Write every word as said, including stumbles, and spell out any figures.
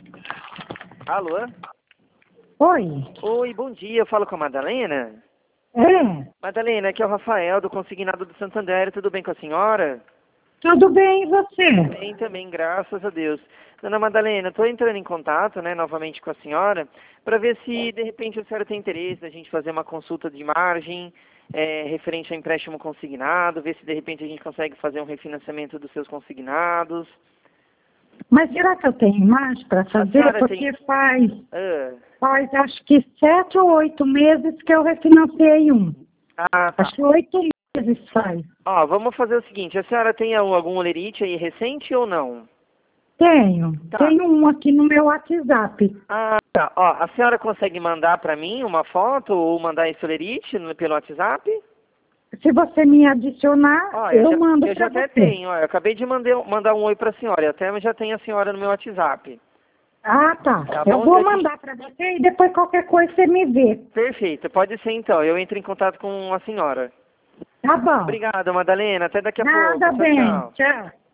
Alô? Oi. Oi, bom dia. Eu falo com a Madalena? É, Madalena, aqui é o Rafael, do Consignado do Santander. Tudo bem com a senhora? tudo bem, e você? Bem também, graças a Deus. Dona Madalena, estou entrando em contato, né, novamente com a senhora, para ver se, de repente, a senhora tem interesse da gente fazer uma consulta de margem, é, referente ao empréstimo consignado, ver se, de repente, a gente consegue fazer um refinanciamento dos seus consignados. Mas será que eu tenho mais para fazer? senhora Porque tem- faz, Ah, faz acho que sete ou oito meses que eu refinanciei um. ah, tá. Acho que oito meses faz. Ó, vamos fazer o seguinte, a senhora tem algum olerite aí recente ou não? Tenho. Tá. Tenho um aqui no meu WhatsApp. Ah, tá. Ó, a senhora consegue mandar para mim uma foto ou mandar esse olerite no- pelo WhatsApp? Se você me adicionar, Ó, eu eu já, mando eu já para até você. tenho, ó, eu acabei de mandar, mandar um oi para a senhora, eu até já tenho a senhora no meu WhatsApp. Ah, tá. Tá Eu bom? vou A gente- mandar para você e depois qualquer coisa você me vê. Perfeito, pode ser então, eu entro em contato com a senhora. Tá bom. Obrigado, Madalena, até daqui a pouco. Nada Tchau, bem. tchau. Tchau.